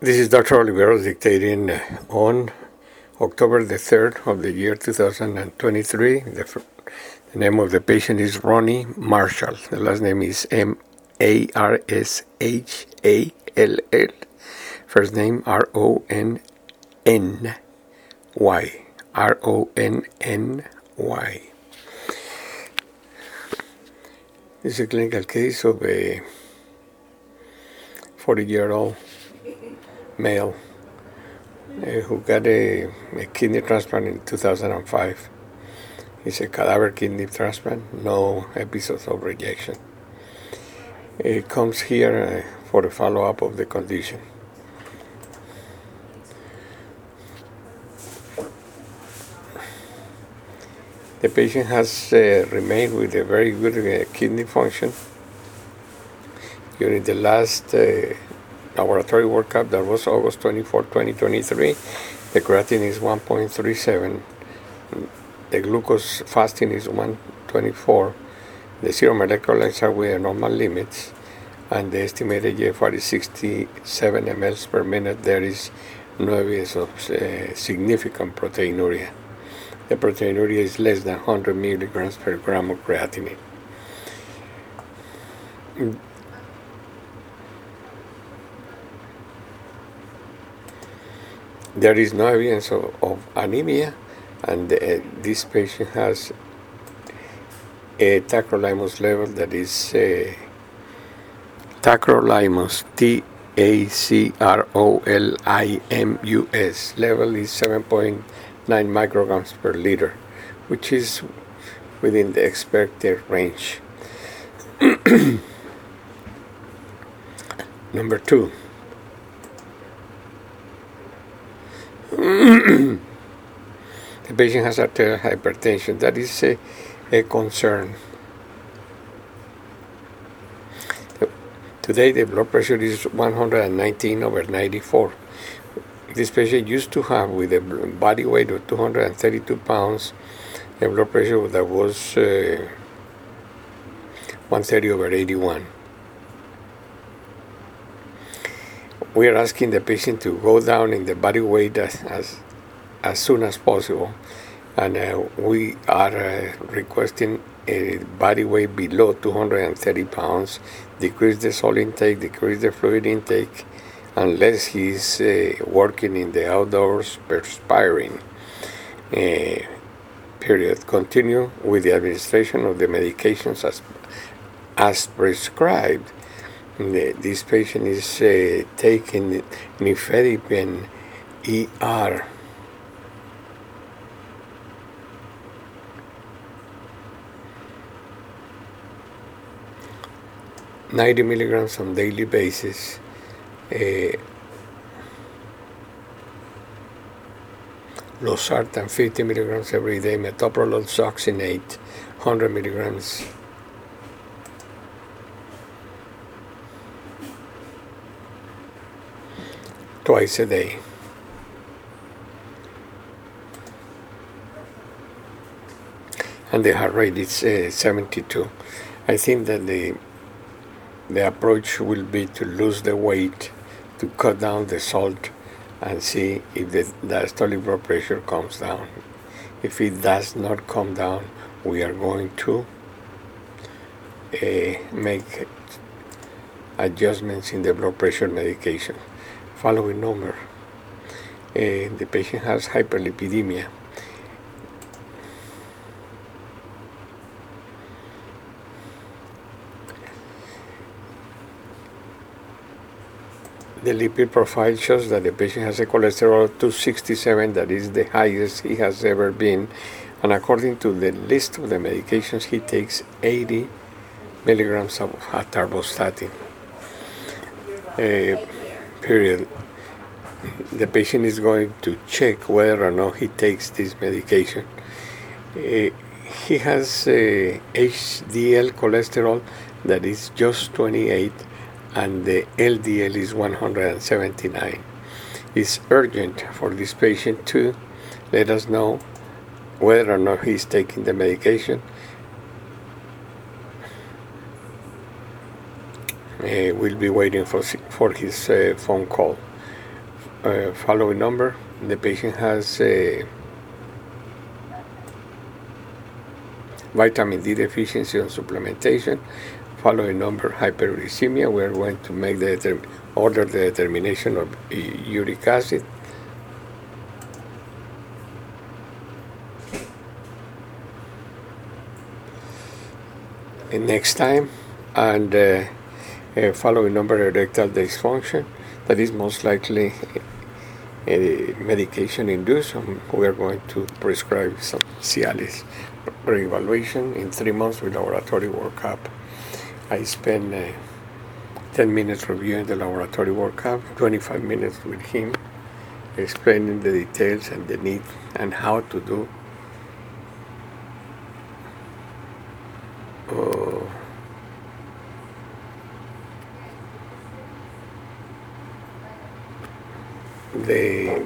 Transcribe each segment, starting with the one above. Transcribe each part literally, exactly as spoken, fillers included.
This is Doctor Oliveros dictating uh, on October the third of the year two thousand twenty-three. The, the name of the patient is Ronnie Marshall. The last name is M A R S H A L L. First name R O N N Y. R O N N Y. This is a clinical case of a forty-year-old male uh, who got a, a kidney transplant in two thousand five. It's a cadaver kidney transplant, no episodes of rejection. It comes here uh, for a follow-up of the condition. The patient has uh, remained with a very good uh, kidney function during the last uh, laboratory workup. That was August twenty-fourth, twenty twenty-three. The creatinine is one point three seven. The glucose fasting is one twenty-four. The serum electrolytes are within normal limits. And the estimated G F R is sixty-seven milliliters per minute. There is no evidence of uh, significant proteinuria. The proteinuria is less than one hundred milligrams per gram of creatinine. There is no evidence of, of anemia, and uh, this patient has a tacrolimus level that is uh, tacrolimus, T A C R O L I M U S, level is seven point nine micrograms per liter, which is within the expected range. Number two. The patient has arterial hypertension. That is a, a concern. Today the blood pressure is one hundred nineteen over ninety-four. This patient used to have, with a body weight of two hundred thirty-two pounds, a blood pressure that was uh, one thirty over eighty-one. We are asking the patient to go down in the body weight as as, as soon as possible, and uh, we are uh, requesting a body weight below two hundred thirty pounds, decrease the salt intake, decrease the fluid intake, unless he's uh, working in the outdoors, perspiring. Uh, period. Continue with the administration of the medications as as prescribed. The, this patient is uh, taking nifedipine E R. ninety milligrams on daily basis. Uh, losartan fifty milligrams every day. Metoprolol succinate one hundred milligrams. Twice a day. And the heart rate is uh, seventy-two. I think that the the approach will be to lose the weight, to cut down the salt, and see if the diastolic blood pressure comes down. If it does not come down, we are going to uh, make adjustments in the blood pressure medication. Following number. Uh, the patient has hyperlipidemia. The lipid profile shows that the patient has a cholesterol of two sixty-seven, that is the highest he has ever been, and according to the list of the medications, he takes eighty milligrams of atorvastatin. Uh, period. The patient is going to check whether or not he takes this medication. Uh, he has uh, H D L cholesterol that is just twenty-eight, and the L D L is one hundred seventy-nine. It's urgent for this patient to let us know whether or not he's taking the medication. Uh, we'll be waiting for for his uh, phone call. uh, following number. The patient has a vitamin D deficiency on supplementation. Following number, hyperuricemia. We are going to make the determ- order the determination of uh, uric acid. And next time, and uh, uh, following number, erectile dysfunction. That is most likely a medication induced. Um, we are going to prescribe some Cialis reevaluation in three months with laboratory workup. I spend uh, ten minutes reviewing the laboratory workup, twenty-five minutes with him, explaining the details and the need and how to do uh, the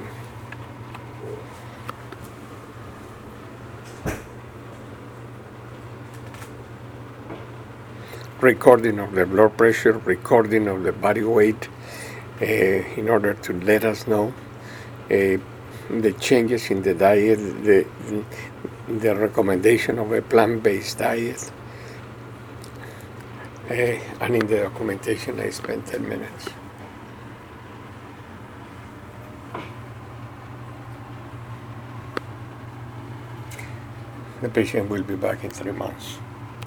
recording of the blood pressure, recording of the body weight, uh, in order to let us know uh, the changes in the diet, the, the recommendation of a plant-based diet. Uh, and in the documentation, I spent ten minutes. The patient will be back in three months.